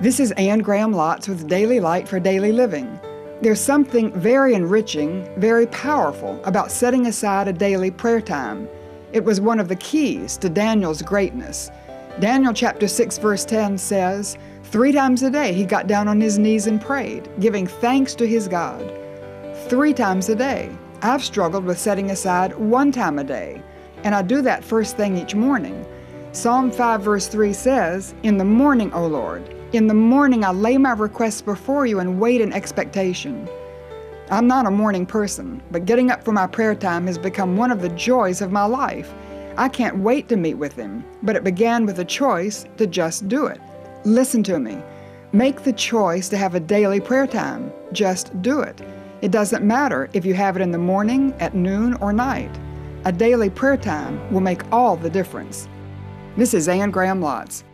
This is Anne Graham Lotz with Daily Light for Daily Living. There's something very enriching, very powerful about setting aside a daily prayer time. It was one of the keys to Daniel's greatness. Daniel chapter 6 verse 10 says, 3 times a day he got down on his knees and prayed, giving thanks to his God. 3 times a day. I've struggled with setting aside 1 time a day, and I do that first thing each morning. Psalm 5 verse 3 says, "In the morning, O Lord, in the morning I lay my requests before you and wait in expectation." I'm not a morning person, but getting up for my prayer time has become one of the joys of my life. I can't wait to meet with Him, but it began with a choice to just do it. Listen to me. Make the choice to have a daily prayer time. Just do it. It doesn't matter if you have it in the morning, at noon, or night. A daily prayer time will make all the difference. This is Anne Graham Lotz.